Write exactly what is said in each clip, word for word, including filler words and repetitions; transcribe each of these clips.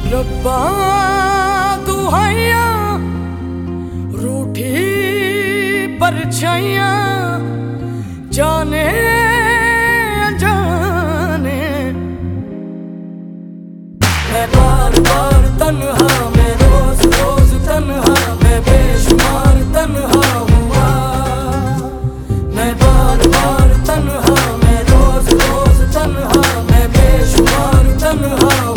रब्बा दुहाइया रूठी परछाइयां जाने जाने मैं बार बार तन्हा, मैं रोज रोज तन्हा, मैं बेशुमार तन्हा हुआ। मैं बार बार तन्हा, मैं रोज रोज तन्हा, मैं बेशुमार तन्हा हुआ।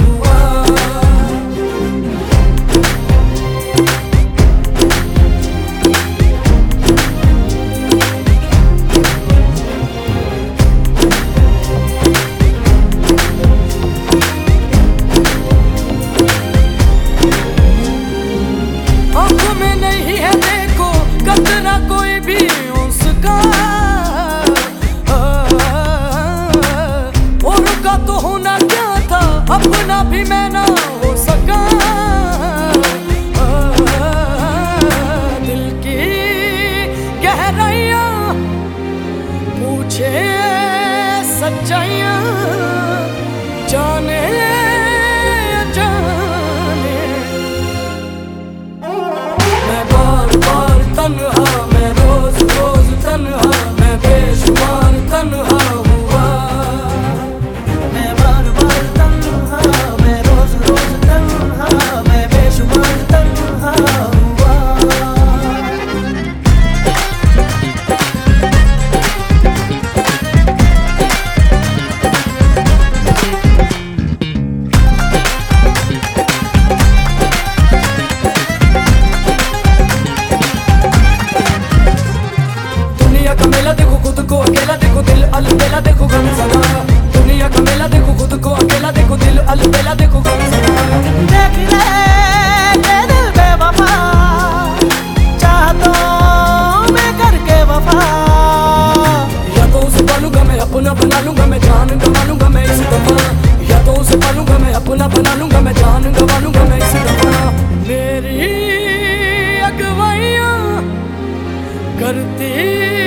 कोई भी उसका और का तो होना क्या था, अपना भी मैं ना हो सका। दिल की गहराइयां पूछे सच्चाइयां जाने जाने मैं बार बार तन्हा, मैं रोज रोज तन्हा, मैं बेशुमार तन्हा हुआ। मैं बार बार तन्हा, मैं रोज रोज तन्हा, मैं बेशुमार तन्हा हुआ। दुनिया का मेला देखो खुद को अकेला, देखो दिल अलबेला, देखो गम सदा। दुनिया का मेला देखो खुद को अकेला, देखो दिल अलबेला, देखो गम सदा। देख ले ये दिल बेवफा, चाहतों में करके वफा। या तो उसे पालूंगा मैं, अपना बना लूंगा मैं, जान गंवा लूंगा मैं इस दफा। या तो उसे पालूंगा मैं, अपना बना लूंगा मैं, जान गंवा लूंगा मैं इस दफा। मेरी अगवाइयां करती